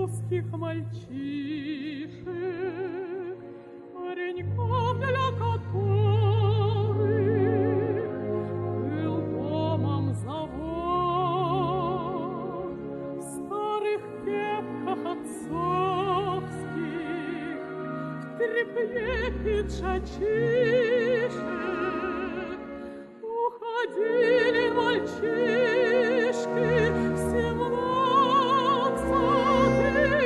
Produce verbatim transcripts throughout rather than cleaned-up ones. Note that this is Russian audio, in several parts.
русских мальчишек, пареньков, для которых был домом завод, в старых кепках отцовских, в тряпье пиджачишек уходили мальчишки в семнадцатый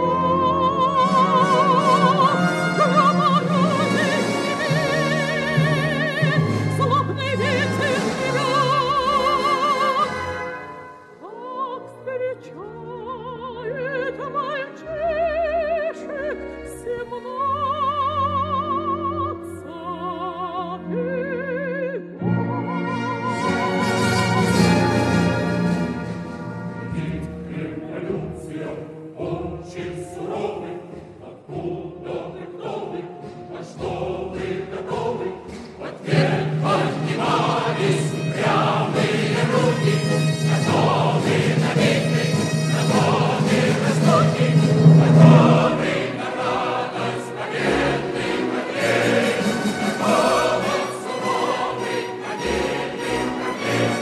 год. Громорозный гремит, злобный ветер ревет, как встречает мальчишек семнадцатый Революция очень суровый. Откуда вы, кто вы, на что вы готовы? В ответ поднимались упрямые руки. Готовы на битвы, готовы разлуки, готовы на радость победных потерь, готовы в суровый победный побед,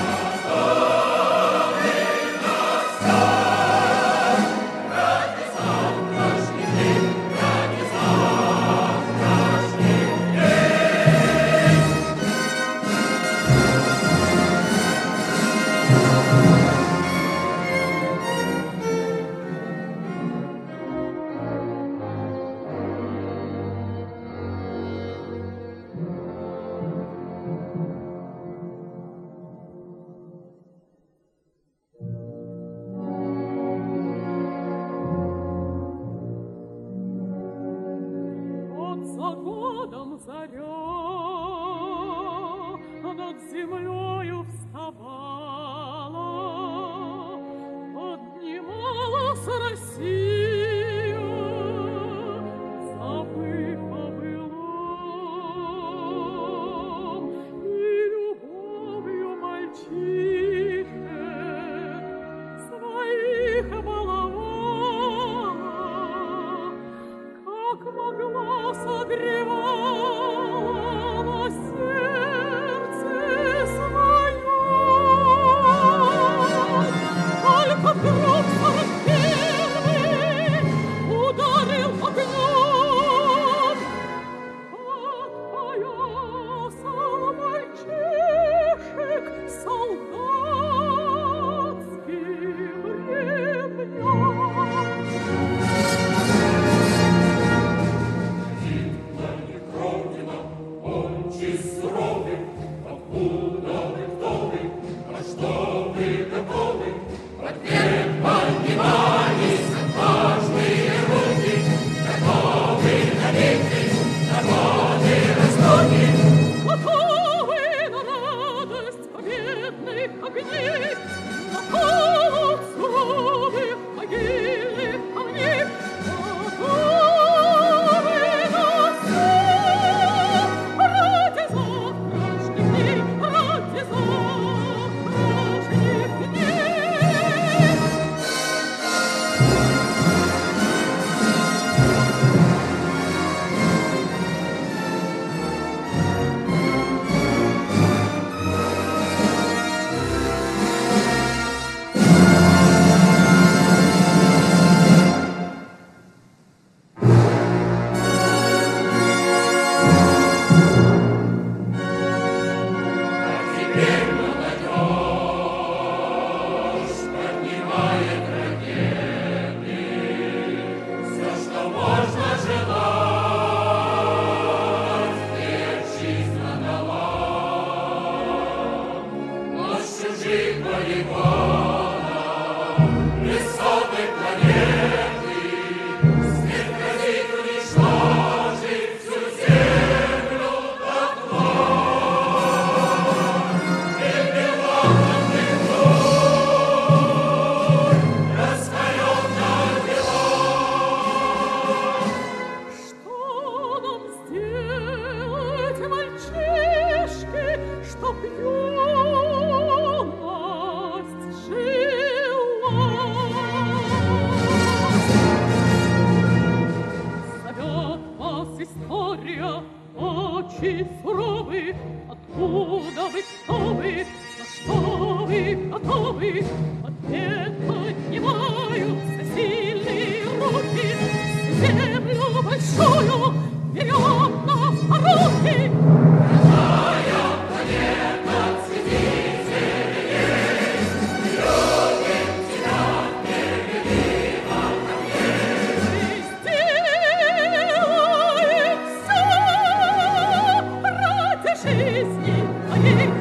готовы на все. Ради завтрашних дней, Thank you.